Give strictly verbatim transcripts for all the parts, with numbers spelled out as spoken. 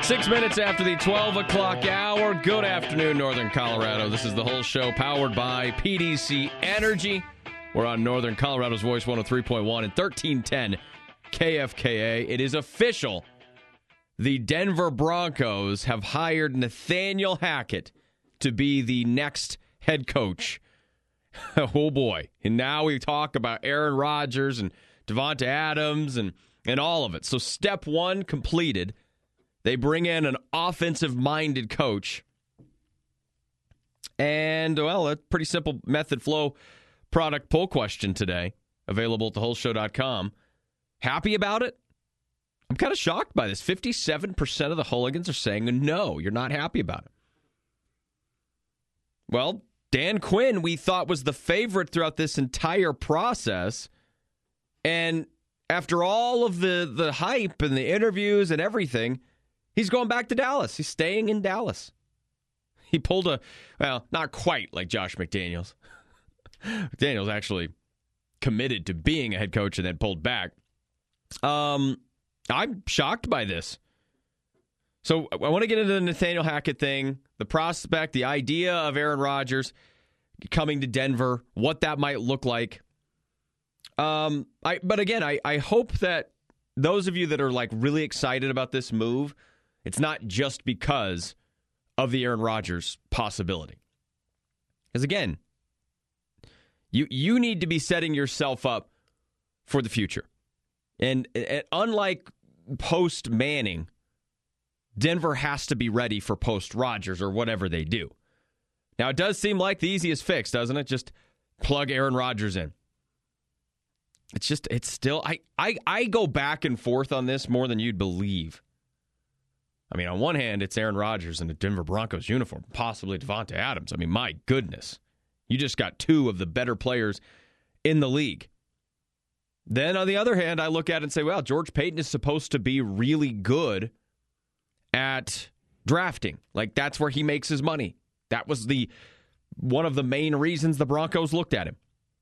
Six minutes after the twelve o'clock hour. Good afternoon, Northern Colorado. This is the whole show powered by P D C Energy. We're on Northern Colorado's Voice one oh three point one and thirteen ten K F K A. It is official. The Denver Broncos have hired Nathaniel Hackett to be the next head coach. Oh, boy. And now we talk about Aaron Rodgers and Davante Adams and, and all of it. So step one completed. They bring in an offensive-minded coach. And, well, a pretty simple method flow product poll question today, available at the whole show dot com. Happy about it? I'm kind of shocked by this. fifty-seven percent of the hooligans are saying no, you're not happy about it. Well, Dan Quinn, we thought was the favorite throughout this entire process. And after all of the, the hype and the interviews and everything, he's going back to Dallas. He's staying in Dallas. He pulled a, well, not quite like Josh McDaniels. McDaniels actually committed to being a head coach and then pulled back. Um, I'm shocked by this. So I want to get into the Nathaniel Hackett thing, the prospect, the idea of Aaron Rodgers coming to Denver, what that might look like. Um, I but again, I, I hope that those of you that are like really excited about this move, it's not just because of the Aaron Rodgers possibility. Because again, you you need to be setting yourself up for the future. And, and unlike post-Manning, Denver has to be ready for post-Rodgers or whatever they do. Now, it does seem like the easiest fix, doesn't it? Just plug Aaron Rodgers in. It's just, it's still, I, I, I go back and forth on this more than you'd believe. I mean, on one hand, it's Aaron Rodgers in a Denver Broncos uniform, possibly Davante Adams. I mean, my goodness. You just got two of the better players in the league. Then, on the other hand, I look at it and say, well, George Paton is supposed to be really good at drafting. Like, that's where he makes his money. That was the one of the main reasons the Broncos looked at him.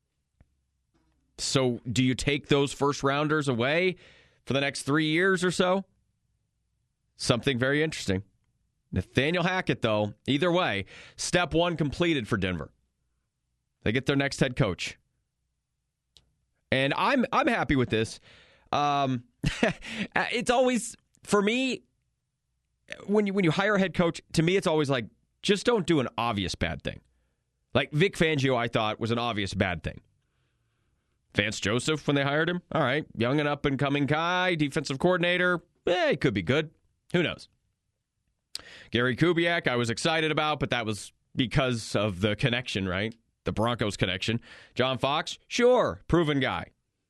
So, do you take those first-rounders away for the next three years or so? Something very interesting. Nathaniel Hackett, though, either way, step one completed for Denver. They get their next head coach. And I'm I'm happy with this. Um, it's always, for me, when you when you hire a head coach, to me it's always like, just don't do an obvious bad thing. Like Vic Fangio, I thought, was an obvious bad thing. Vance Joseph, when they hired him, all right, young and up-and-coming guy, defensive coordinator, eh, it could be good. Who knows? Gary Kubiak, I was excited about, but that was because of the connection, right? The Broncos connection. John Fox, sure, proven guy.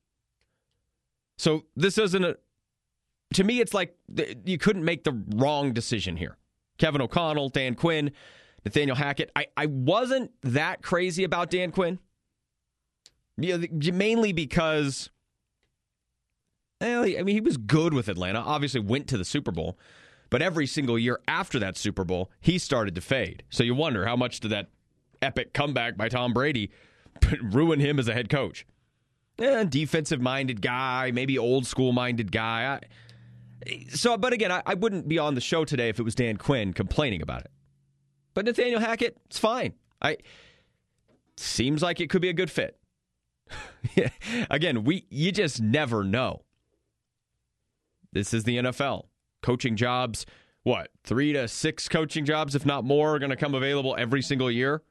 So this isn't a, to me, it's like you couldn't make the wrong decision here. Kevin O'Connell, Dan Quinn, Nathaniel Hackett. I, I wasn't that crazy about Dan Quinn. You know, mainly because, well, I mean, he was good with Atlanta, obviously went to the Super Bowl, but every single year after that Super Bowl, he started to fade. So you wonder, how much did that epic comeback by Tom Brady ruin him as a head coach? Eh, defensive-minded guy, maybe old-school-minded guy. I, so, but again, I, I wouldn't be on the show today if it was Dan Quinn complaining about it. But Nathaniel Hackett, it's fine. I seems like it could be a good fit. Again, we you just never know. This is the N F L. Coaching jobs, what, three to six coaching jobs, if not more, are going to come available every single year.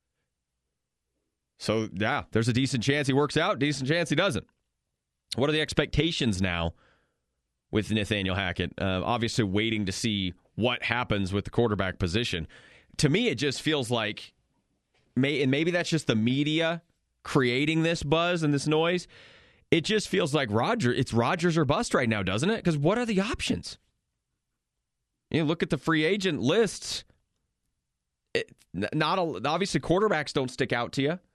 So, yeah, there's a decent chance he works out, decent chance he doesn't. What are the expectations now with Nathaniel Hackett? Uh, obviously waiting to see what happens with the quarterback position. To me, it just feels like, may, and maybe that's just the media creating this buzz and this noise. It just feels like Roger, it's Rodgers or bust right now, doesn't it? Because what are the options? You look at the free agent lists. It, not a, obviously, quarterbacks don't stick out to you.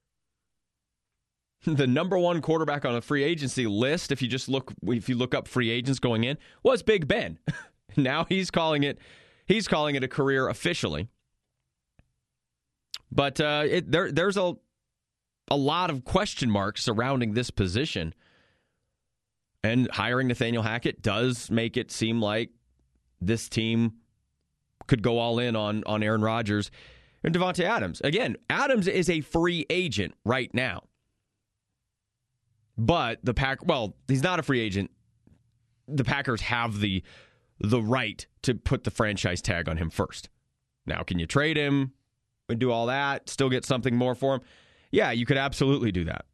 The number one quarterback on the free agency list, if you just look, if you look up free agents going in, was Big Ben. Now he's calling it, he's calling it a career officially. But uh, it, there, there's a a lot of question marks surrounding this position, and hiring Nathaniel Hackett does make it seem like this team could go all in on, on Aaron Rodgers and Davante Adams. Again, Adams is a free agent right now. But the Pack, well, he's not a free agent. The Packers have the the right to put the franchise tag on him first. Now, can you trade him and do all that, still get something more for him? Yeah, you could absolutely do that.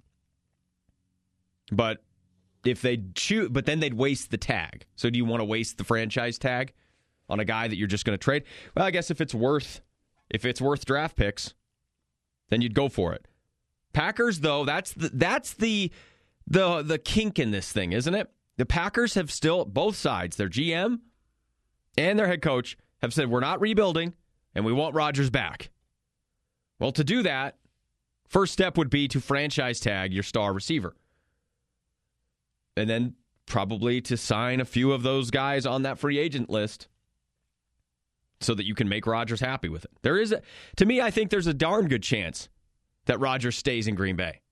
But if they choose, but then they'd waste the tag. So do you want to waste the franchise tag on a guy that you're just going to trade? Well, I guess if it's worth if it's worth draft picks, then you'd go for it. Packers, though, that's the that's the the the kink in this thing, isn't it? The Packers have still, both sides, their G M and their head coach, have said, we're not rebuilding, and we want Rodgers back. Well, to do that, first step would be to franchise tag your star receiver. And then probably to sign a few of those guys on that free agent list so that you can make Rodgers happy with it. There is, a, to me, I think there's a darn good chance that Rodgers stays in Green Bay.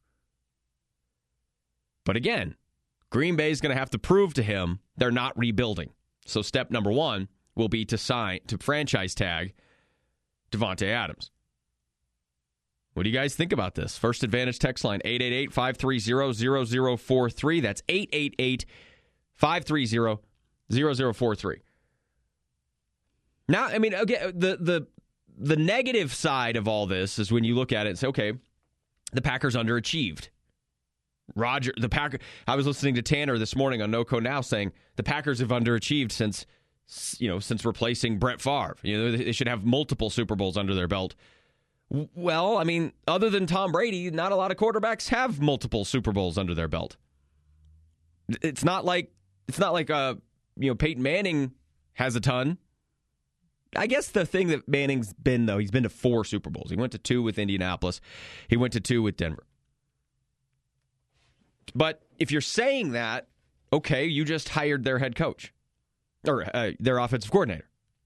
But again, Green Bay is going to have to prove to him they're not rebuilding. So step number one will be to sign, to franchise tag Davante Adams. What do you guys think about this? First Advantage text line, eight eight eight, five three zero, zero zero four three. That's eight eight eight, five three zero, zero zero four three. Now, I mean, again, the, the, the negative side of all this is when you look at it and say, okay, the Packers underachieved. Roger, the Packer. I was listening to Tanner this morning on NoCo Now saying the Packers have underachieved since, you know, since replacing Brett Favre. You know, they should have multiple Super Bowls under their belt. Well, I mean, other than Tom Brady, not a lot of quarterbacks have multiple Super Bowls under their belt. It's not like it's not like uh, you know, Peyton Manning has a ton. I guess the thing that Manning's been, though, he's been to four Super Bowls. He went to two with Indianapolis. He went to two with Denver. But if you're saying that, okay, you just hired their head coach or uh, their offensive coordinator.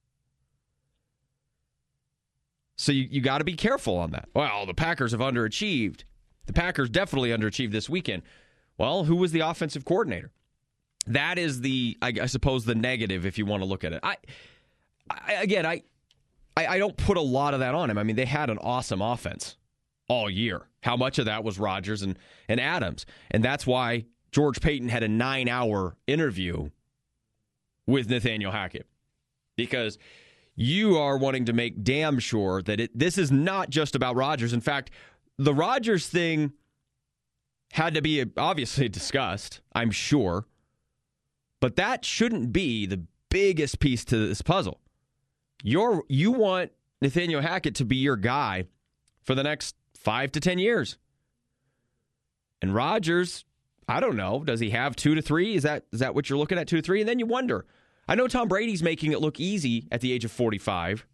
So you, you got to be careful on that. Well, the Packers have underachieved. The Packers definitely underachieved this weekend. Well, who was the offensive coordinator? That is the, I, I suppose, the negative if you want to look at it. I, I again, I, I, I don't put a lot of that on him. I mean, they had an awesome offense all year. How much of that was Rodgers and, and Adams? And that's why George Paton had a nine-hour interview with Nathaniel Hackett. Because you are wanting to make damn sure that it, this is not just about Rodgers. In fact, the Rodgers thing had to be obviously discussed, I'm sure. But that shouldn't be the biggest piece to this puzzle. You're, you want Nathaniel Hackett to be your guy for the next five to ten years. And Rodgers, I don't know, does he have two to three? Is that is that what you're looking at, two to three? And then you wonder. I know Tom Brady's making it look easy at the age of forty-five.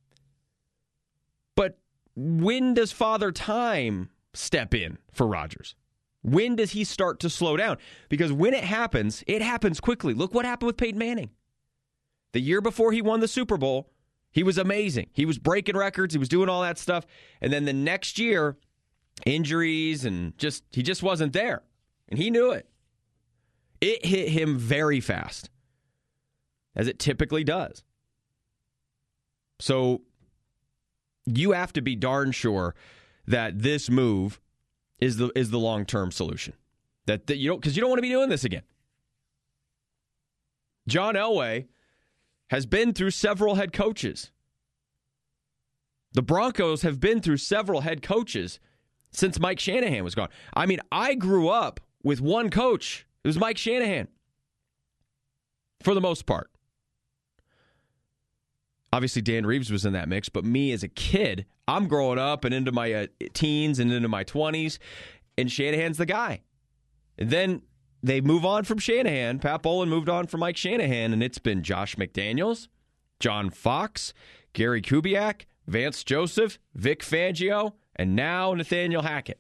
But when does Father Time step in for Rodgers? When does he start to slow down? Because when it happens, it happens quickly. Look what happened with Peyton Manning. The year before he won the Super Bowl, he was amazing. He was breaking records. He was doing all that stuff. And then the next year, injuries and just he just wasn't there. And he knew it. It hit him very fast, as it typically does. So you have to be darn sure that this move is the is the long-term solution. That, that you don't, because you don't want to be doing this again. John Elway has been through several head coaches. The Broncos have been through several head coaches since Mike Shanahan was gone. I mean, I grew up with one coach. It was Mike Shanahan, for the most part. Obviously, Dan Reeves was in that mix, but me as a kid, I'm growing up and into my uh, teens and into my twenties, and Shanahan's the guy. And then they move on from Shanahan. Pat Bowlen moved on from Mike Shanahan, and it's been Josh McDaniels, John Fox, Gary Kubiak, Vance Joseph, Vic Fangio, and now Nathaniel Hackett.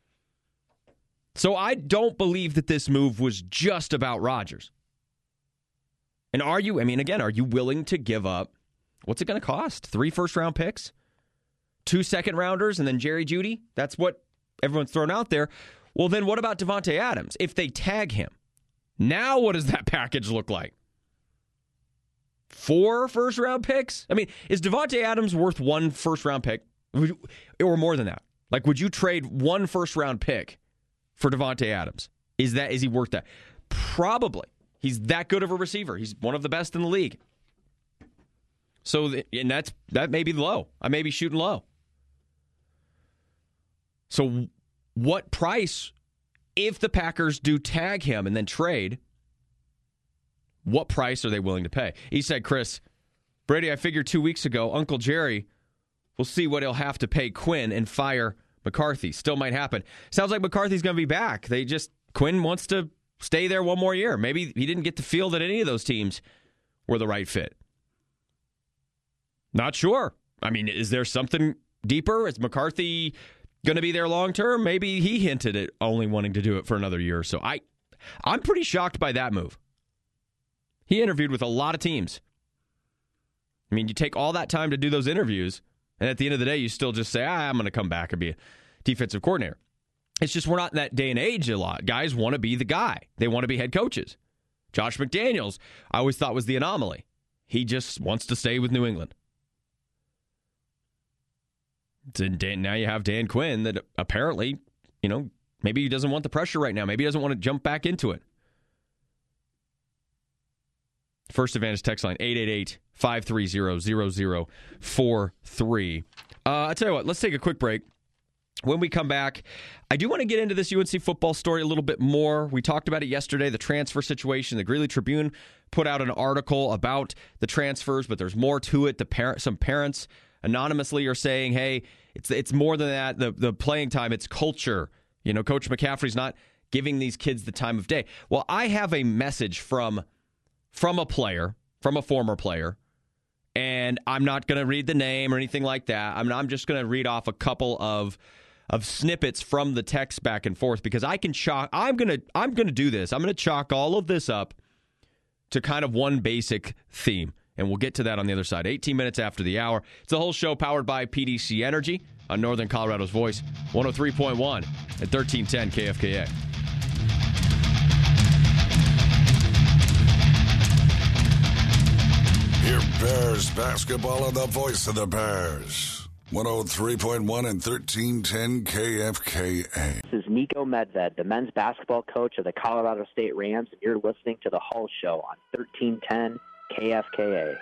So I don't believe that this move was just about Rodgers. And are you, I mean, again, are you willing to give up, what's it going to cost? Three first-round picks? Two second-rounders, and then Jerry Jeudy? That's what everyone's thrown out there. Well, then what about Davante Adams? If they tag him, now what does that package look like? four first-round picks? I mean, is Davante Adams worth one first-round pick? Or more than that? Like, would you trade one first-round pick for Davante Adams? Is that is he worth that? Probably. He's that good of a receiver. He's one of the best in the league. So, and that's that may be low. I may be shooting low. So, what price, if the Packers do tag him and then trade, what price are they willing to pay? He said, Chris, Brady, I figured two weeks ago, Uncle Jerry will see what he'll have to pay Quinn and fire McCarthy. Still might happen. Sounds like McCarthy's going to be back. They just, Quinn wants to stay there one more year. Maybe he didn't get the feel that any of those teams were the right fit. Not sure. I mean, is there something deeper? Is McCarthy going to be there long term? Maybe he hinted at only wanting to do it for another year or so. I, I'm pretty shocked by that move. He interviewed with a lot of teams. I mean, you take all that time to do those interviews, and at the end of the day, you still just say, ah, I'm going to come back and be a defensive coordinator. It's just we're not in that day and age a lot. Guys want to be the guy. They want to be head coaches. Josh McDaniels, I always thought was the anomaly. He just wants to stay with New England. Now you have Dan Quinn that apparently, you know, maybe he doesn't want the pressure right now. Maybe he doesn't want to jump back into it. First Advantage text line, eight eight eight, five three zero, zero zero four three. Uh, I'll tell you what, let's take a quick break. When we come back, I do want to get into this U N C football story a little bit more. We talked about it yesterday, the transfer situation. The Greeley Tribune put out an article about the transfers, but there's more to it. The parent, some parents anonymously are saying, hey, it's it's more than that. The, the playing time, it's culture. You know, Coach McCaffrey's not giving these kids the time of day. Well, I have a message from, from a player, from a former player, and I'm not going to read the name or anything like that. I'm, I'm just going to read off a couple of of snippets from the text back and forth because I can chalk. I'm gonna I'm gonna do this. I'm gonna chalk all of this up to kind of one basic theme, and we'll get to that on the other side. eighteen minutes after the hour. It's a whole show powered by P D C Energy on Northern Colorado's Voice, one oh three point one at thirteen ten K F K A. Hear Bears basketball on the Voice of the Bears. one oh three point one and thirteen ten K F K A. This is Nico Medved, the men's basketball coach of the Colorado State Rams, and you're listening to The Hull Show on thirteen ten K F K A.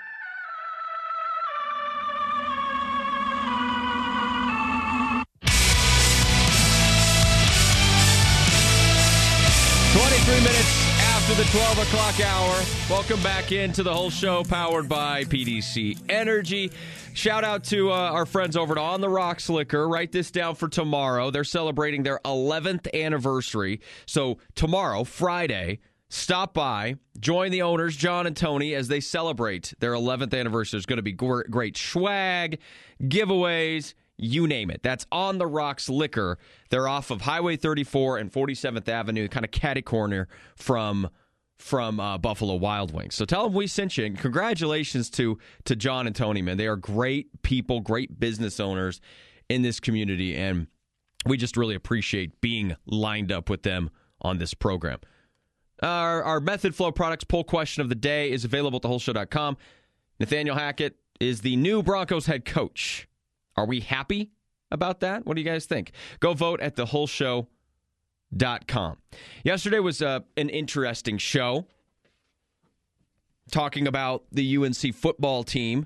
twenty-three minutes after the twelve o'clock hour. Welcome back into The Whole Show, powered by P D C Energy. Shout out to uh, our friends over at On the Rocks Liquor. Write this down for tomorrow. They're celebrating their eleventh anniversary. So tomorrow, Friday, stop by, join the owners, John and Tony, as they celebrate their eleventh anniversary. There's going to be great, great swag, giveaways, you name it. That's On the Rocks Liquor. They're off of Highway thirty-four and forty-seventh Avenue, kind of catty corner from from uh, Buffalo Wild Wings. So tell them we sent you, and congratulations to to John and Tony, man. They are great people, great business owners in this community, and we just really appreciate being lined up with them on this program. Our, our Method Flow Products poll question of the day is available at the whole show dot com. Nathaniel Hackett is the new Broncos head coach. Are we happy about that? What do you guys think? Go vote at the whole show dot com. Yesterday was uh, an interesting show talking about the U N C football team,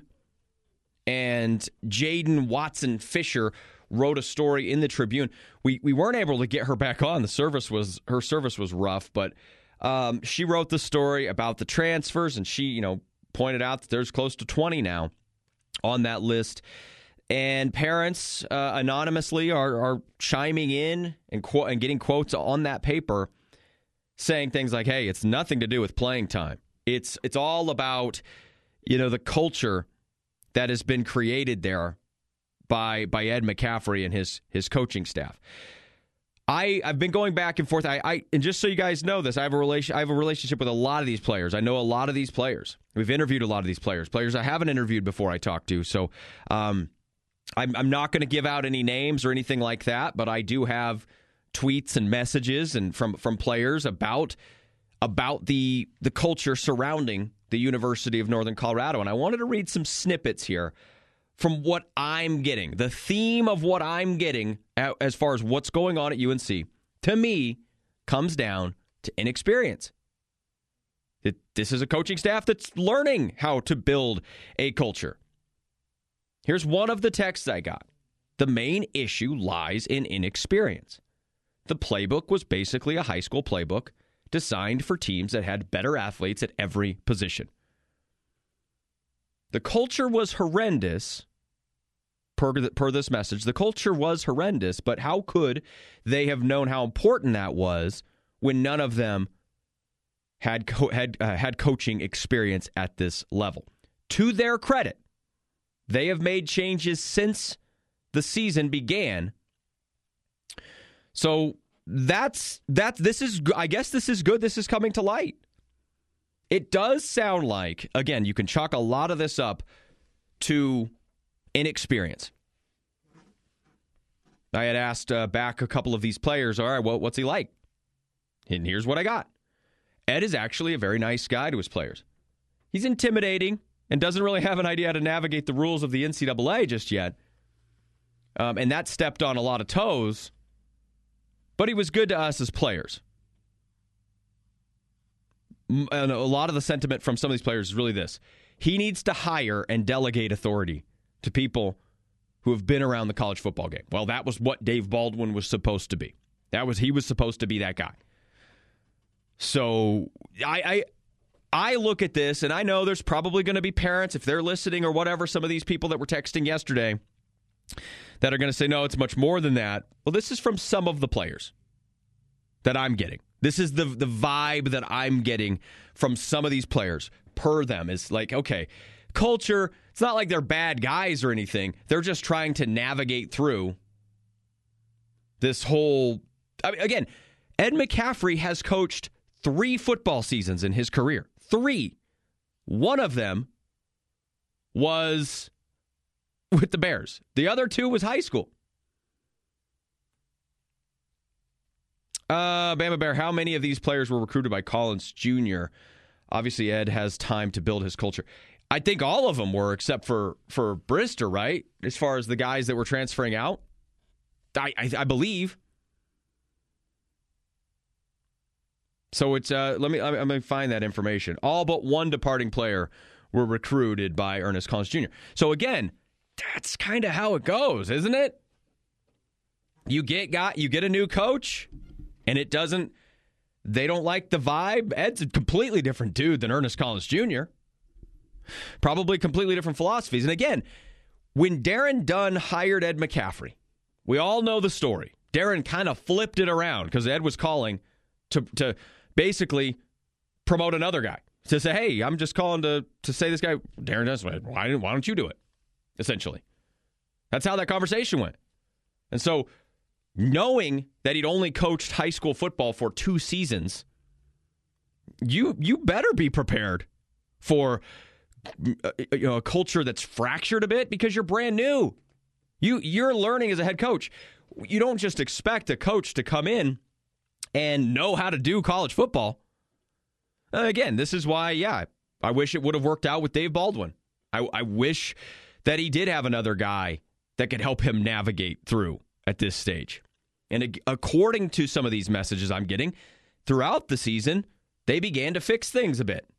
and Jaden Watson Fisher wrote a story in the Tribune. We we weren't able to get her back on. The service was her service was rough, but um, she wrote the story about the transfers, and she you know pointed out that there's close to twenty now on that list. And parents uh, anonymously are, are chiming in and, qu- and getting quotes on that paper saying things like, hey, it's nothing to do with playing time. It's it's all about, you know, the culture that has been created there by by Ed McCaffrey and his his coaching staff. I, I've been going back and forth. I, I and just so you guys know this, I have a relation I have a relationship with a lot of these players. I know a lot of these players. We've interviewed a lot of these players. Players I haven't interviewed before I talked to. So um I'm, I'm not going to give out any names or anything like that, but I do have tweets and messages and from, from players about about the the culture surrounding the University of Northern Colorado. And I wanted to read some snippets here from what I'm getting. The theme of what I'm getting as far as what's going on at U N C, to me, comes down to inexperience. It, this is a coaching staff that's learning how to build a culture. Here's one of the texts I got. The main issue lies in inexperience. The playbook was basically a high school playbook designed for teams that had better athletes at every position. The culture was horrendous, per, per this message. The culture was horrendous, but how could they have known how important that was when none of them had co- had uh, had coaching experience at this level? To their credit, they have made changes since the season began. So that's that. This is, I guess, this is good. This is coming to light. It does sound like, again, you can chalk a lot of this up to inexperience. I had asked uh, back a couple of these players, all right, well, what's he like? And here's what I got. Ed is actually a very nice guy to his players. He's intimidating and doesn't really have an idea how to navigate the rules of the N C double A just yet. Um, and that stepped on a lot of toes, but he was good to us as players. And a lot of the sentiment from some of these players is really this. He needs to hire and delegate authority to people who have been around the college football game. Well, that was what Dave Baldwin was supposed to be. That was he was supposed to be that guy. So I I, I look at this, and I know there's probably going to be parents, if they're listening or whatever, some of these people that were texting yesterday, that are going to say, no, it's much more than that. Well, this is from some of the players that I'm getting. This is the the vibe that I'm getting from some of these players per them. Is like, okay, culture, it's not like they're bad guys or anything. They're just trying to navigate through this whole... I mean, again, Ed McCaffrey has coached three football seasons in his career. Three. One of them was with the Bears. The other two was high school. Uh, Bama Bear, how many of these players were recruited by Collins Junior? Obviously, Ed has time to build his culture. I think all of them were, except for, for Brister, right? As far as the guys that were transferring out. I, I, I believe. So it's uh, let me let me find that information. All but one departing player were recruited by Ernest Collins Junior So again, that's kind of how it goes, isn't it? You get got you get a new coach, and it doesn't. They don't like the vibe. Ed's a completely different dude than Ernest Collins Junior Probably completely different philosophies. And again, when Darren Dunn hired Ed McCaffrey, we all know the story. Darren kind of flipped it around because Ed was calling to to basically promote another guy. To say, hey, I'm just calling to, to say this guy, Darren does, why, why don't you do it? Essentially. That's how that conversation went. And so, knowing that he'd only coached high school football for two seasons, you you better be prepared for you know, a culture that's fractured a bit because you're brand new. You, you're learning as a head coach. You don't just expect a coach to come in and know how to do college football. Uh, again, this is why, yeah, I wish it would have worked out with Dave Baldwin. I, I wish that he did have another guy that could help him navigate through at this stage. And according to some of these messages I'm getting, throughout the season, they began to fix things a bit.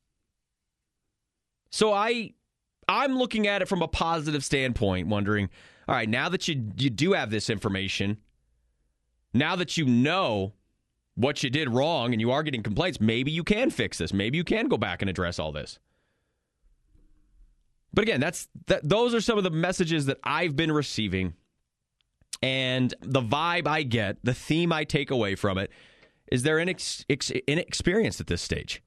So I, I'm looking at it from a positive standpoint, wondering, all right, now that you you do have this information, now that you know what you did wrong and you are getting complaints, maybe you can fix this. Maybe you can go back and address all this. But again, that's that. Those are some of the messages that I've been receiving. And the vibe I get, the theme I take away from it, is they're inex- ex- inexperienced at this stage.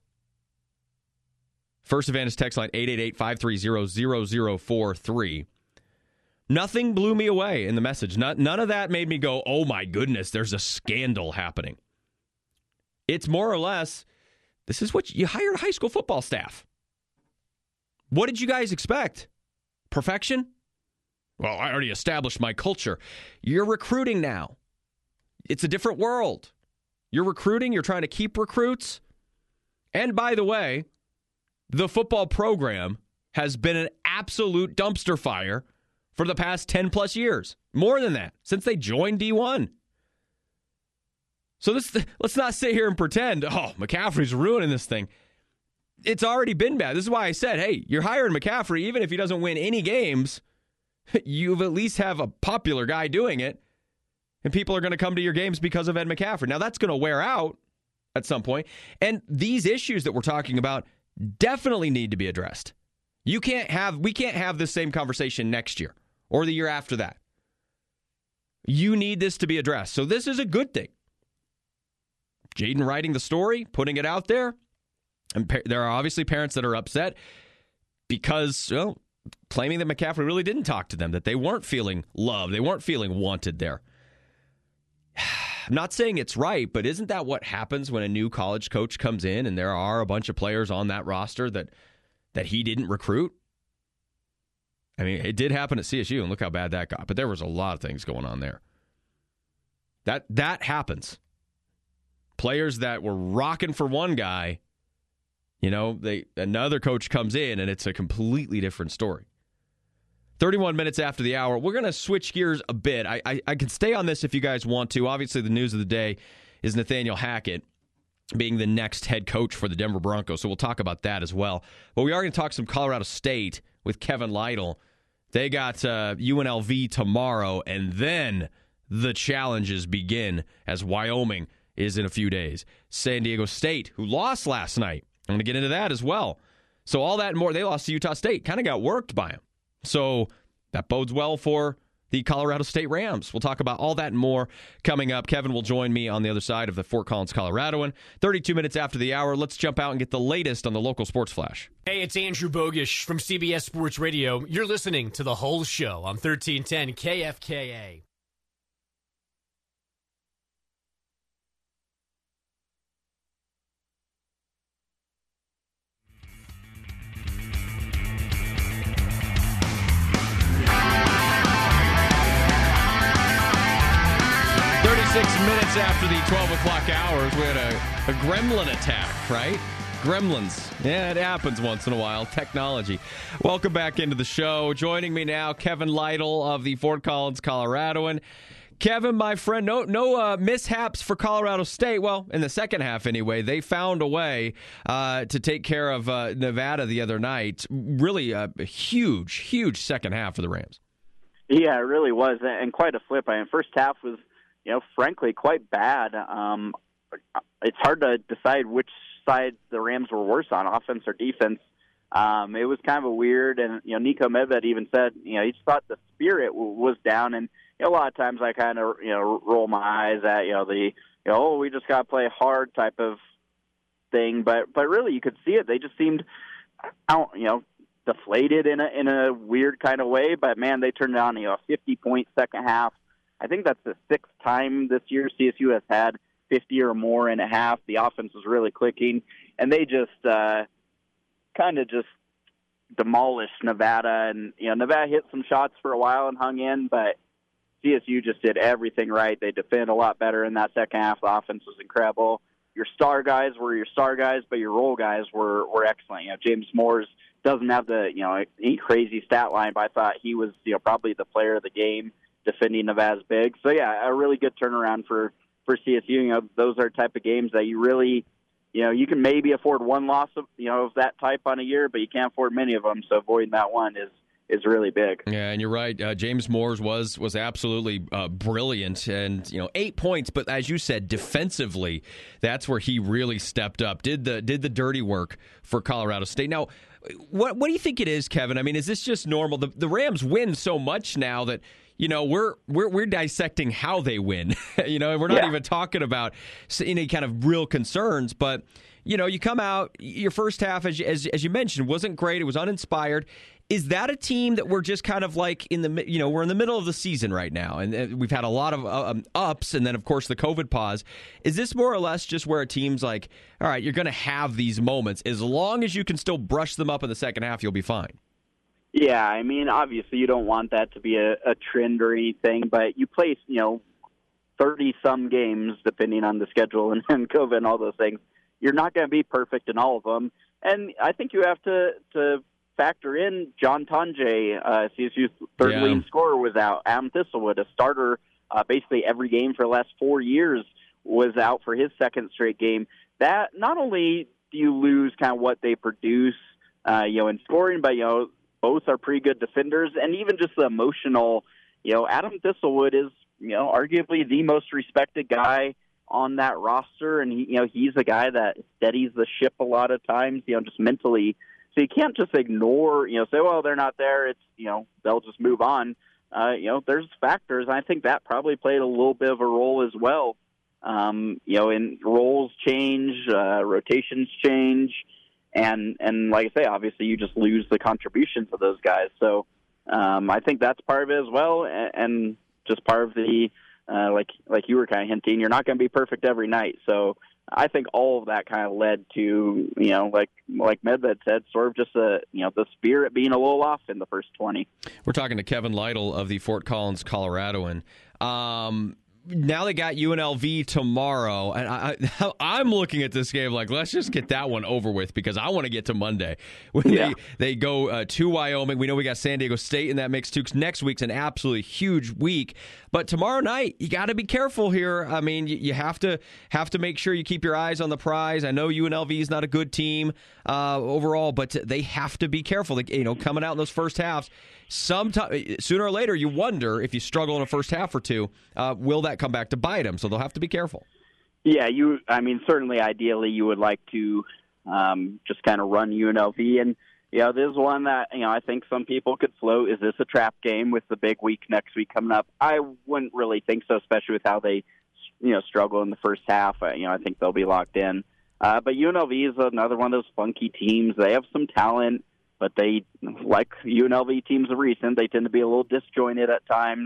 First Advantage text line eight eight eight, five three zero, zero zero four three. Nothing blew me away in the message. Not, none of that made me go, oh my goodness, there's a scandal happening. It's more or less, this is what you hired a high school football staff. What did you guys expect? Perfection? Well, I already established my culture. You're recruiting now. It's a different world. You're recruiting. You're trying to keep recruits. And by the way, the football program has been an absolute dumpster fire for the past ten plus years. More than that, since they joined D one. So this, let's not sit here and pretend, oh, McCaffrey's ruining this thing. It's already been bad. This is why I said, hey, you're hiring McCaffrey, even if he doesn't win any games, you at least have a popular guy doing it, and people are going to come to your games because of Ed McCaffrey. Now, that's going to wear out at some point, and these issues that we're talking about definitely need to be addressed. You can't have, we can't have this same conversation next year or the year after that. You need this to be addressed. So this is a good thing. Jaden writing the story, putting it out there. And pa- there are obviously parents that are upset because, well, claiming that McCaffrey really didn't talk to them, that they weren't feeling loved, they weren't feeling wanted there. I'm not saying it's right, but isn't that what happens when a new college coach comes in and there are a bunch of players on that roster that that he didn't recruit? I mean, it did happen at C S U, and look how bad that got. But there was a lot of things going on there. That that happens. Players that were rocking for one guy, you know, they another coach comes in, and it's a completely different story. thirty-one minutes after the hour, we're going to switch gears a bit. I, I I can stay on this if you guys want to. Obviously, the news of the day is Nathaniel Hackett being the next head coach for the Denver Broncos, so we'll talk about that as well. But we are going to talk some Colorado State with Kevin Lytle. They got uh, U N L V tomorrow, and then the challenges begin as Wyoming is in a few days. San Diego State, who lost last night. I'm going to get into that as well. So all that and more, they lost to Utah State. Kind of got worked by them. So that bodes well for the Colorado State Rams. We'll talk about all that and more coming up. Kevin will join me on the other side of the Fort Collins, Coloradoan. thirty-two minutes after the hour, let's jump out and get the latest on the local sports flash. Hey, it's Andrew Bogish from C B S Sports Radio. You're listening to The Whole Show on thirteen ten K F K A. thirty-six minutes after the twelve o'clock hours, we had a, a gremlin attack, right? Gremlins. Yeah, it happens once in a while. Technology. Welcome back into the show. Joining me now, Kevin Lytle of the Fort Collins Coloradoan. Kevin, my friend, no no uh, mishaps for Colorado State. Well, in the second half anyway, they found a way uh, to take care of uh, Nevada the other night. Really a, a huge, huge second half for the Rams. Yeah, it really was, and quite a flip. I mean, first half was, you know, frankly, quite bad. Um, it's hard to decide which side the Rams were worse on, offense or defense. Um, it was kind of a weird, and, you know, Nico Medved even said, you know, he just thought the spirit w- was down. And, you know, a lot of times I kind of, you know, roll my eyes at, you know, the, you know, oh, we just got to play hard type of thing. But, but really, you could see it. They just seemed, I don't, you know, deflated in a, in a weird kind of way. But, man, they turned on, you know, a fifty-point second half. I think that's the sixth time this year C S U has had fifty or more in a half. The offense was really clicking, and they just uh, kind of just demolished Nevada. And, you know, Nevada hit some shots for a while and hung in, but C S U just did everything right. They defended a lot better in that second half. The offense was incredible. Your star guys were your star guys, but your role guys were, were excellent. You know, James Moores doesn't have the, you know, any crazy stat line, but I thought he was, you know, probably the player of the game, defending Nevada's big. So, yeah, a really good turnaround for, for C S U. You know, those are type of games that you really, you know, you can maybe afford one loss of, you know, of that type on a year, but you can't afford many of them. So avoiding that one is, is really big. Yeah, and you're right. Uh, James Moores was was absolutely uh, brilliant, and you know, eight points. But as you said, defensively, that's where he really stepped up. Did the did the dirty work for Colorado State. Now, what what do you think it is, Kevin? I mean, is this just normal? The the Rams win so much now that, you know, we're we're we're dissecting how they win. You know, we're not yeah. even talking about any kind of real concerns. But, you know, you come out, your first half, as you, as, as you mentioned, wasn't great. It was uninspired. Is that a team that we're just kind of like in the, you know, we're in the middle of the season right now, and we've had a lot of um, ups, and then, of course, the COVID pause. Is this more or less just where a team's like, all right, you're going to have these moments. As long as you can still brush them up in the second half, you'll be fine? Yeah, I mean, obviously you don't want that to be a, a trend or anything, but you play, you know, thirty-some games, depending on the schedule and, and COVID and all those things. You're not going to be perfect in all of them. and I think you have to to factor in John Tonje, uh, C S U's third Yeah. leading scorer, was out. Adam Thistlewood, a starter uh, basically every game for the last four years, was out for his second straight game. That not only do you lose kind of what they produce, uh, you know, in scoring, but you know, both are pretty good defenders, and even just the emotional. You know, Adam Thistlewood is, you know, arguably the most respected guy on that roster, and he, you know, he's a guy that steadies the ship a lot of times, you know, just mentally. So you can't just ignore, you know, say, well, they're not there. It's, you know, they'll just move on. Uh, you know, there's factors. I think that probably played a little bit of a role as well. Um, you know, and roles change, uh, rotations change, and and like I say, obviously you just lose the contributions of those guys. So um, I think that's part of it as well, and, and just part of the uh, like like you were kind of hinting, you're not going to be perfect every night. So I think all of that kind of led to, you know, like like Medved said, sort of just a, you know, the spirit being a little off in the first twenty. We're talking to Kevin Lytle of the Fort Collins Coloradoan. Um, now they got U N L V tomorrow, and I, I, I'm looking at this game like, let's just get that one over with because I want to get to Monday. When Yeah. they, they go uh, to Wyoming. We know we got San Diego State in that mix too. Next week's an absolutely huge week, but tomorrow night you got to be careful here. I mean, you, you have to have to make sure you keep your eyes on the prize. I know U N L V is not a good team uh, overall, but they have to be careful. They, you know, coming out in those first halves. Sometime, sooner or later, you wonder if you struggle in a first half or two, uh, will that come back to bite them? So they'll have to be careful. Yeah, you. I mean, certainly, ideally, you would like to um, just kind of run U N L V, and you know, this is one that you know I think some people could float. Is this a trap game with the big week next week coming up? I wouldn't really think so, especially with how they, you know, struggle in the first half. Uh, you know, I think they'll be locked in. Uh, but U N L V is another one of those funky teams. They have some talent, but they, like U N L V teams of recent, they tend to be a little disjointed at times.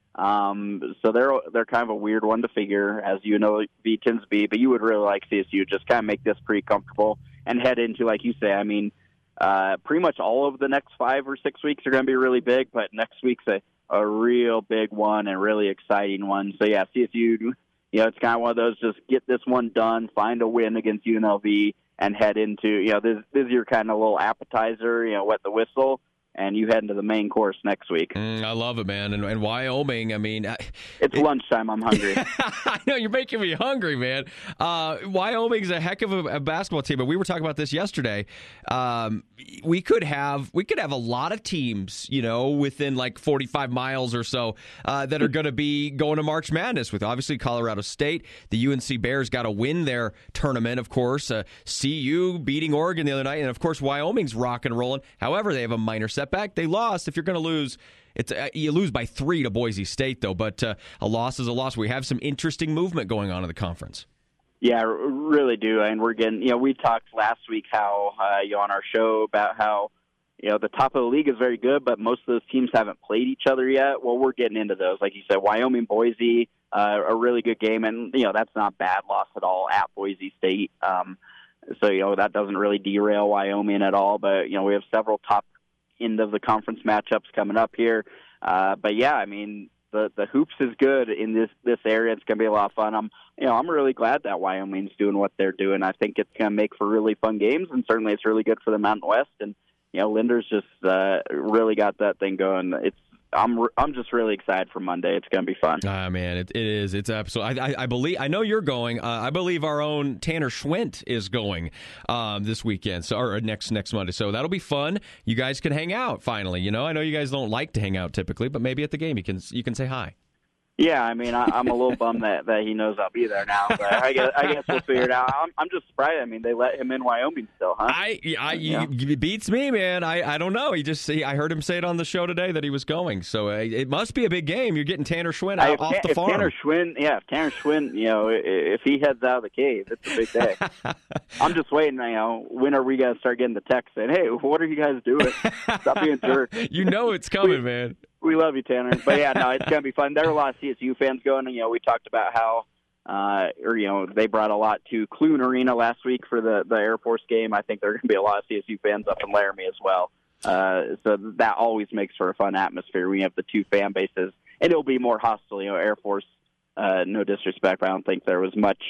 Um, so they're they're kind of a weird one to figure, as U N L V tends to be. But you would really like C S U just kind of make this pretty comfortable and head into, like you say, I mean, uh, pretty much all of the next five or six weeks are going to be really big, but next week's a, a real big one and really exciting one. So, yeah, C S U, you know, it's kind of one of those, just get this one done, find a win against U N L V, and head into, you know, this, this is your kind of little appetizer, you know, wet the whistle, and you head into the main course next week. Mm, I love it, man. And, and Wyoming, I mean... I, it's it, lunchtime. I'm hungry. I know, you're making me hungry, man. Uh, Wyoming's a heck of a, a basketball team, but we were talking about this yesterday. Um, we could have we could have a lot of teams, you know, within like forty-five miles or so uh, that are going to be going to March Madness with, obviously, Colorado State. The U N C Bears got to win their tournament, of course. Uh, C U beating Oregon the other night. And, of course, Wyoming's rocking and rolling. However, they have a minor setback. They lost. If you're going to lose, it's uh, you lose by three to Boise State, though. But uh, a loss is a loss. We have some interesting movement going on in the conference. Yeah, really do. And we're getting, you know, we talked last week how, uh, you know, on our show about how, you know, the top of the league is very good, but most of those teams haven't played each other yet. Well, we're getting into those. Like you said, Wyoming, Boise, uh, a really good game. And, you know, that's not bad loss at all at Boise State. Um, so, you know, that doesn't really derail Wyoming at all. But, you know, we have several top end of the conference matchups coming up here. Uh, but, yeah, I mean, the the hoops is good in this this area. It's going to be a lot of fun. I'm you know I'm really glad that Wyoming's doing what they're doing. I think it's going to make for really fun games, and certainly it's really good for the Mountain West. And you know Linder's just uh, really got that thing going. It's I'm I'm just really excited for Monday. It's going to be fun. Ah, man, it, it is. It's absolutely. I, I, I believe. I know you're going. Uh, I believe our own Tanner Schwint is going um, this weekend. So or next next Monday. So that'll be fun. You guys can hang out finally. You know, I know you guys don't like to hang out typically, but maybe at the game you can you can say hi. Yeah, I mean, I, I'm a little bummed that, that he knows I'll be there now, but I guess I guess we'll figure it out. I'm, I'm just surprised. I mean, they let him in Wyoming still, huh? I, I, yeah. It beats me, man. I, I don't know. He just, he, I heard him say it on the show today that he was going. So uh, it must be a big game. You're getting Tanner Schwinn out, if, off the if farm. Tanner Schwinn, yeah, if Tanner Schwinn, you know, if he heads out of the cave, it's a big day. I'm just waiting. You know, when are we gonna start getting the text saying, "Hey, what are you guys doing? Stop being jerks." You know it's coming, we, man. We love you, Tanner. But yeah, no, it's gonna be fun. There are a lot of C S U fans going. And, you know, we talked about how, uh, or you know, they brought a lot to Clune Arena last week for the the Air Force game. I think there are going to be a lot of C S U fans up in Laramie as well. Uh, so that always makes for a fun atmosphere. We have the two fan bases, and it'll be more hostile. You know, Air Force. Uh, no disrespect, but I don't think there was much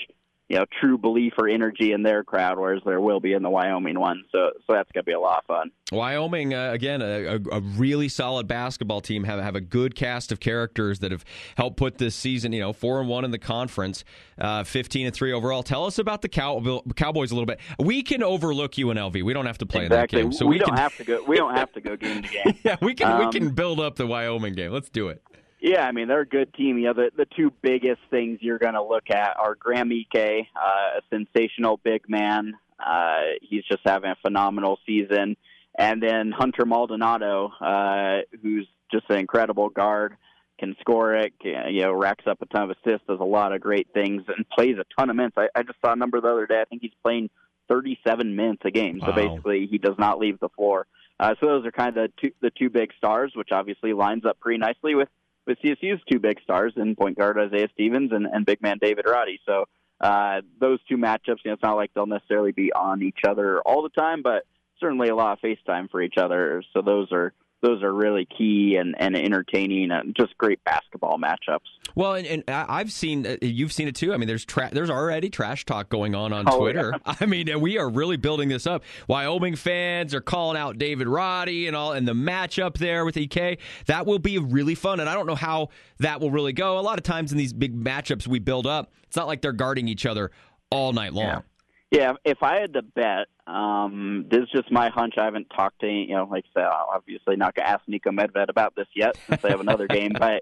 you know, true belief or energy in their crowd, whereas there will be in the Wyoming one. So, so that's going to be a lot of fun. Wyoming, uh, again, a, a really solid basketball team, have have a good cast of characters that have helped put this season, you know, four and one in the conference, uh, fifteen and three overall. Tell us about the Cow- Cowboys a little bit. We can overlook U N L V. We don't have to play exactly. in that game, so we, we don't can... have to go. We don't have to go game to game. yeah, we can. Um, we can build up the Wyoming game. Let's do it. Yeah, I mean, they're a good team. You know, the, the two biggest things you're going to look at are Graham Ike, uh, a sensational big man. Uh, he's just having a phenomenal season. And then Hunter Maldonado, uh, who's just an incredible guard, can score it, you know, racks up a ton of assists, does a lot of great things, and plays a ton of minutes. I, I just saw a number the other day. I think he's playing thirty-seven minutes a game. So wow. basically, he does not leave the floor. Uh, so those are kind of the two, the two big stars, which obviously lines up pretty nicely with with C S U's two big stars in point guard Isaiah Stevens and, and big man David Roddy. So uh, those two matchups, you know, it's not like they'll necessarily be on each other all the time, but certainly a lot of face time for each other. So those are those are really key and, and entertaining and just great basketball matchups. Well, and, and I've seen, uh, you've seen it too. I mean, there's tra- there's already trash talk going on on oh, Twitter. Yeah. I mean, we are really building this up. Wyoming fans are calling out David Roddy and all, and the matchup there with E K. That will be really fun, and I don't know how that will really go. A lot of times in these big matchups we build up, it's not like they're guarding each other all night long. Yeah. Yeah, if I had to bet, um, this is just my hunch. I haven't talked to, you know, like I said, I'm obviously not going to ask Nico Medved about this yet since they have another game, but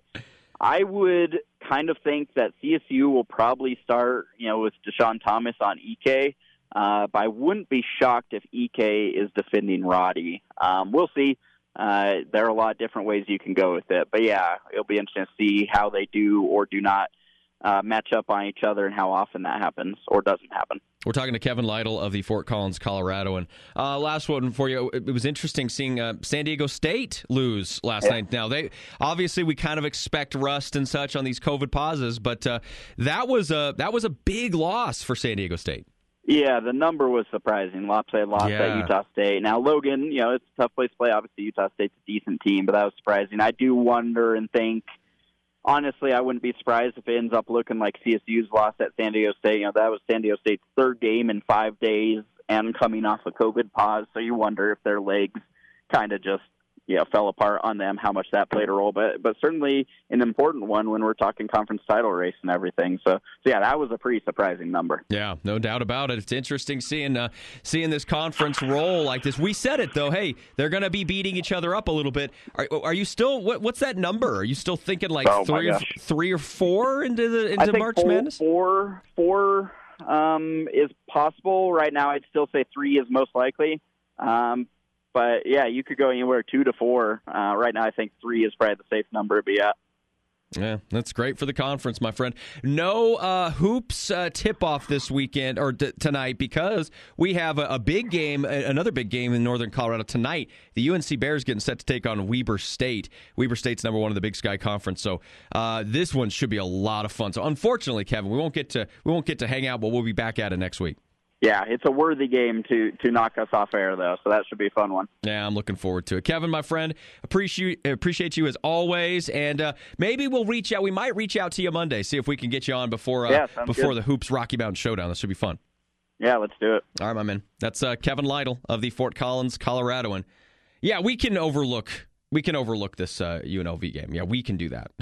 I would kind of think that C S U will probably start, you know, with Deshaun Thomas on E K, uh, but I wouldn't be shocked if E K is defending Roddy. Um, we'll see. Uh, there are a lot of different ways you can go with it, but yeah, it'll be interesting to see how they do or do not Uh, match up on each other and how often that happens or doesn't happen. We're talking to Kevin Lytle of the Fort Collins, Colorado. And uh, last one for you. It was interesting seeing uh, San Diego State lose last yeah. night. Now, they obviously we kind of expect rust and such on these COVID pauses, but uh, that was a that was a big loss for San Diego State. Yeah, the number was surprising. Lopsided loss yeah. at Utah State. Now, Logan, you know, it's a tough place to play. Obviously, Utah State's a decent team, but that was surprising. I do wonder and think, honestly, I wouldn't be surprised if it ends up looking like C S U's loss at San Diego State. You know, that was San Diego State's third game in five days and coming off a COVID pause. So you wonder if their legs kind of just, you know, fell apart on them, how much that played a role. But but certainly an important one when we're talking conference title race and everything. So, so yeah, that was a pretty surprising number. Yeah, no doubt about it. It's interesting seeing uh, seeing this conference roll like this. We said it, though. Hey, they're going to be beating each other up a little bit. Are, are you still, what, what's that number? Are you still thinking like oh three, or, three or four into the into I think March four, Madness? Four, four um, is possible. Right now, I'd still say three is most likely. Um But, yeah, you could go anywhere two to four. Uh, right now, I think three is probably the safe number to be at. Yeah, that's great for the conference, my friend. No uh, hoops uh, tip-off this weekend or t- tonight because we have a, a big game, another big game in Northern Colorado tonight. The U N C Bears getting set to take on Weber State. Weber State's number one in the Big Sky Conference, so uh, this one should be a lot of fun. So, unfortunately, Kevin, we won't get to we won't get to hang out, but we'll be back at it next week. Yeah, it's a worthy game to to knock us off air, though, so that should be a fun one. Yeah, I'm looking forward to it. Kevin, my friend, appreciate appreciate you as always, and uh, maybe we'll reach out. We might reach out to you Monday, see if we can get you on before uh, yeah, before good. the Hoops Rocky Mountain Showdown. That should be fun. Yeah, let's do it. All right, my man. That's uh, Kevin Lytle of the Fort Collins, Colorado, and yeah, we can overlook we can overlook this uh, U N L V game. Yeah, we can do that.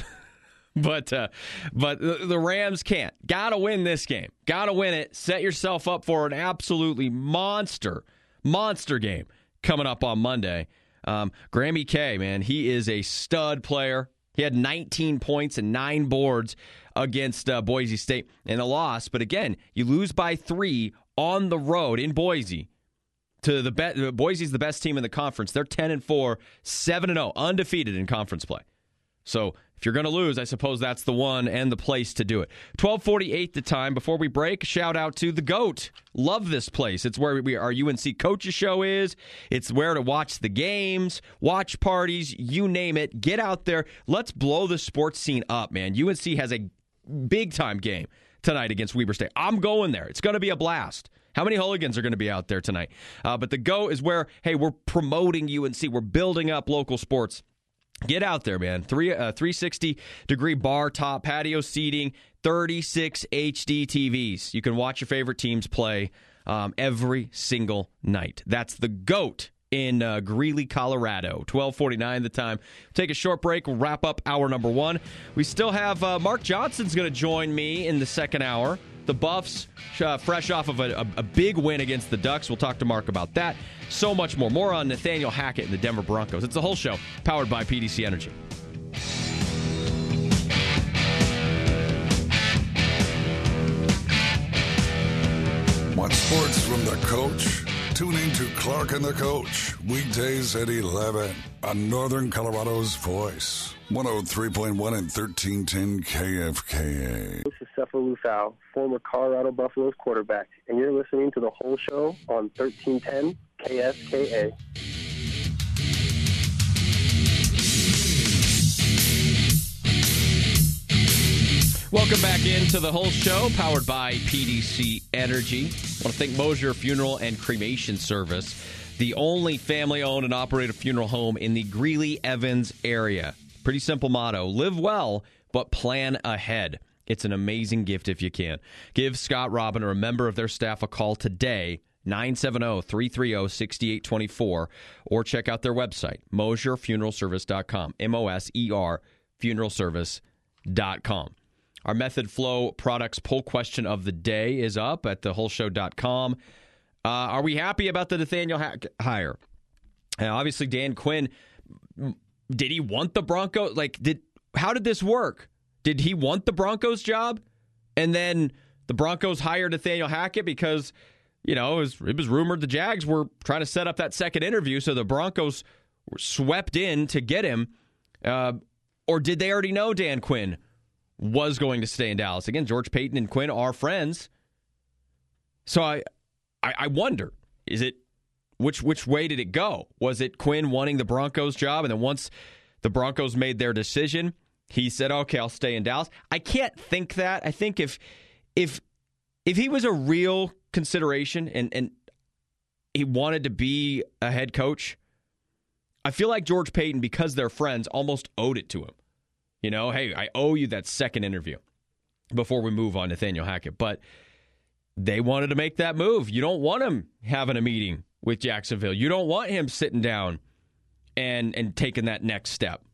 But uh, but the, the Rams can't. Got to win this game. Got to win it. Set yourself up for an absolutely monster, monster game coming up on Monday. Um, Graham E K, man, he is a stud player. He had nineteen points and nine boards against uh, Boise State in a loss. But again, you lose by three on the road in Boise. To the be- Boise's the best team in the conference. They're ten and four, seven and zero, undefeated in conference play. So if you're going to lose, I suppose that's the one and the place to do it. twelve forty-eight the time. Before we break, shout out to the GOAT. Love this place. It's where we, our U N C Coaches Show is. It's where to watch the games, watch parties, you name it. Get out there. Let's blow the sports scene up, man. U N C has a big-time game tonight against Weber State. I'm going there. It's going to be a blast. How many hooligans are going to be out there tonight? Uh, but the GOAT is where, hey, we're promoting U N C. We're building up local sports Get out there, man. Three uh, three sixty degree bar top patio seating, thirty-six H D T Vs. You can watch your favorite teams play um, every single night. That's the GOAT in uh, Greeley, Colorado. twelve forty-nine the time. Take a short break. We'll wrap up hour number one. We still have uh, Mark Johnson's going to join me in the second hour. The Buffs, uh, fresh off of a, a, a big win against the Ducks. We'll talk to Mark about that. So much more. More on Nathaniel Hackett and the Denver Broncos. It's the whole show, powered by P D C Energy. Want sports from the coach? Tune in to Clark and the Coach, weekdays at eleven on Northern Colorado's Voice, one oh three point one and thirteen ten K F K A. This is Cephalou Fowl, former Colorado Buffaloes quarterback, and you're listening to the whole show on thirteen ten K F K A. Welcome back into the whole show, powered by P D C Energy. I want to thank Mosier Funeral and Cremation Service, the only family-owned and operated funeral home in the Greeley-Evans area. Pretty simple motto: live well, but plan ahead. It's an amazing gift if you can. Give Scott Robin or a member of their staff a call today, nine seven zero, three three zero, six eight two four, or check out their website, mosier funeral service dot com, M O S E R funeral service dot com. Our Method Flow products poll question of the day is up at the whole show dot com. Uh, are we happy about the Nathaniel Hackett hire? Uh, obviously, Dan Quinn, did he want the Broncos? Like, did how did this work? Did he want the Broncos job? And then the Broncos hired Nathaniel Hackett because, you know, it was, it was rumored the Jags were trying to set up that second interview, so the Broncos were swept in to get him. Uh, or did they already know Dan Quinn was going to stay in Dallas? Again, George Paton and Quinn are friends. So I, I I wonder, is it which which way did it go? Was it Quinn wanting the Broncos job, and then once the Broncos made their decision, he said, "Okay, I'll stay in Dallas"? I can't think that. I think if if if he was a real consideration and and he wanted to be a head coach, I feel like George Paton, because they're friends, almost owed it to him. You know, hey, I owe you that second interview before we move on Nathaniel Hackett. But they wanted to make that move. You don't want him having a meeting with Jacksonville. You don't want him sitting down and and taking that next step.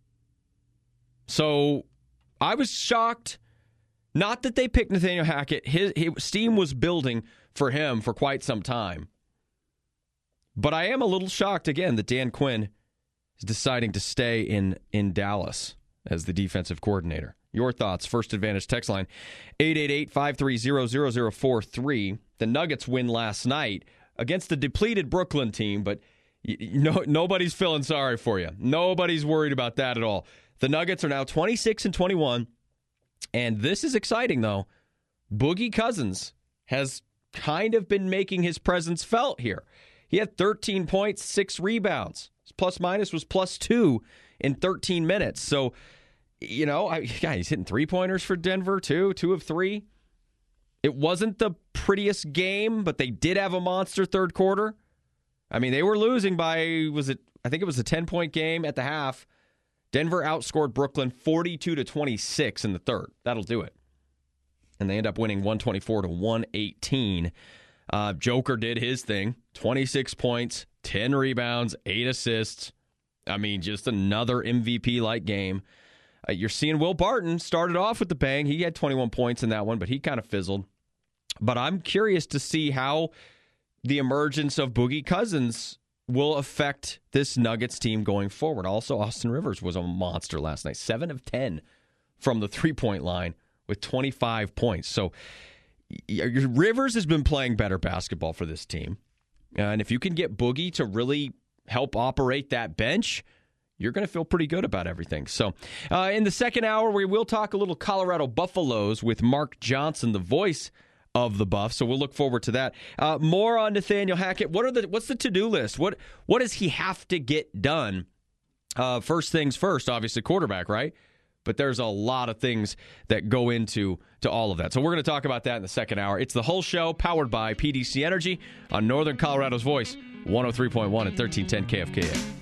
So I was shocked. Not that they picked Nathaniel Hackett. His, his steam was building for him for quite some time. But I am a little shocked, again, that Dan Quinn is deciding to stay in, in Dallas as the defensive coordinator. Your thoughts, First Advantage text line, eight eight eight, five three zero, zero zero four three. The Nuggets win last night against the depleted Brooklyn team, but you know, nobody's feeling sorry for you. Nobody's worried about that at all. The Nuggets are now twenty-six and twenty-one, and this is exciting, though. Boogie Cousins has kind of been making his presence felt here. He had thirteen points, six rebounds. His plus-minus was plus two in thirteen minutes. So, you know, I, yeah, he's hitting three-pointers for Denver, too, two of three. It wasn't the prettiest game, but they did have a monster third quarter. I mean, they were losing by, was it, I think it was a ten-point game at the half. Denver outscored Brooklyn forty-two to twenty-six in the third. That'll do it. And they end up winning one twenty-four to one eighteen. Uh, Joker did his thing. twenty-six points, ten rebounds, eight assists. I mean, just another M V P-like game. Uh, you're seeing Will Barton started off with the bang. He had twenty-one points in that one, but he kind of fizzled. But I'm curious to see how the emergence of Boogie Cousins will affect this Nuggets team going forward. Also, Austin Rivers was a monster last night. seven of ten from the three-point line with twenty-five points. So Rivers has been playing better basketball for this team. And if you can get Boogie to really help operate that bench, you're going to feel pretty good about everything. So uh, in the second hour, we will talk a little Colorado Buffaloes with Mark Johnson, the voice of the Buff. So we'll look forward to that. Uh, more on Nathaniel Hackett. What are the what's the to-do list? What what does he have to get done? Uh, first things first, obviously quarterback, right? But there's a lot of things that go into to all of that. So we're going to talk about that in the second hour. It's the whole show, powered by P D C Energy on Northern Colorado's Voice, one oh three point one and thirteen ten K F K A.